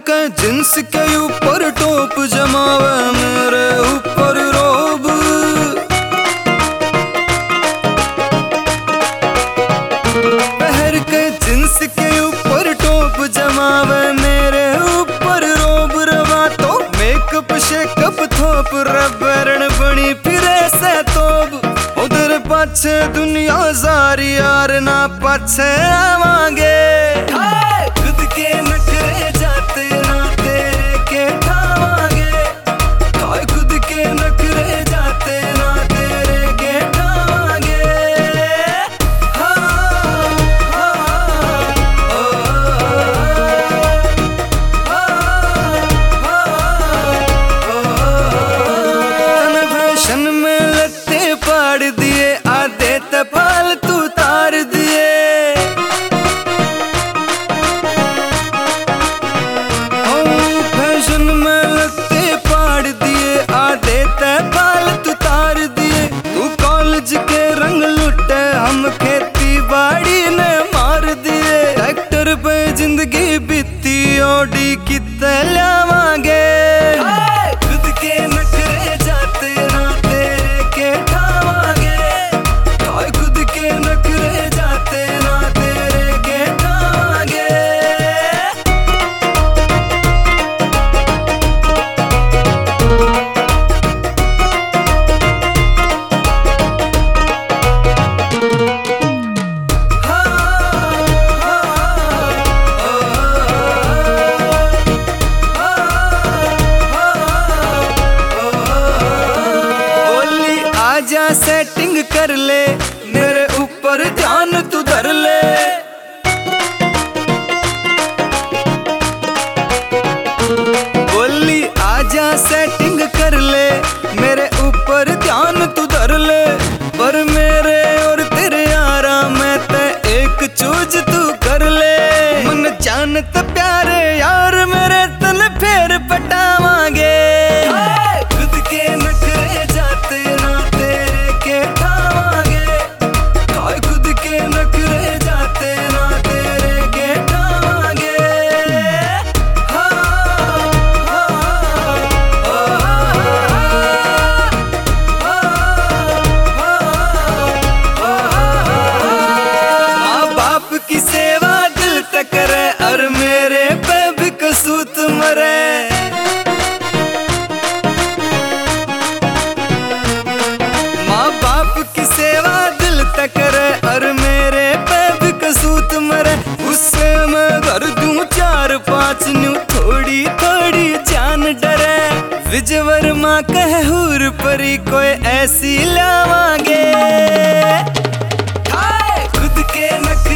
के जिन्स के ऊपर टोप जमावे मेरे ऊपर रोब। पहर के जिन्स के ऊपर टोप जमावे मेरे ऊपर रोब। रवा तो मेकअप शेकअप थोप रबरण बनी फिरे से तोब। उधर पाछे दुनिया सारी यार ना पाछे आवांगे। खुद के नखरे जाते ना तेरे के ठावांगे। खुद के नखरे जाते ना तेरे के ठावांगे। फैशन में लत्ते पाड़ दिए आधे ते फालतू तार दिए। फैशन में लत्ते पाड़ दिए आधे ते फालतू तार दिए। तू कॉलेज के रंग लुटे हम खेती बाड़ी ने मार दिए। ट्रैक्टर पे जिंदगी बीती ओडी कित्ते लावांगे। खुद के नखरे जाते ना तेरे के ठावांगे। खुद के नखरे जाते ना तेरे के ठावांगे। आजा सेटिंग कर ले मेरे ऊपर ध्यान तू धर ले। बोली आजा सेटिंग कर ले मेरे ऊपर ध्यान तू धर ले। पर मेरे और तेरे यारा में ते एक चूज तू कर ले। मन जानत प्यारे यार मेरे तन फेर पटावांगे। खुद के नखरे जाते ना तेरे के ठावांगे। खुद के नखरे जाते ना तेरे के ठावांगे। माँ बाप की सेवा दिल तक करे और मेरे पे भी कसूत मरे। माँ बाप की सेवा दिल तक करे और मेरे पे भी कसूत मरे। उससे मैं भर दूं 4-5 न्यू थोड़ी थोड़ी जान डरे। विजय वर्मा कहे हूर परी कोई ऐसी लावांगे। खुद के नखरे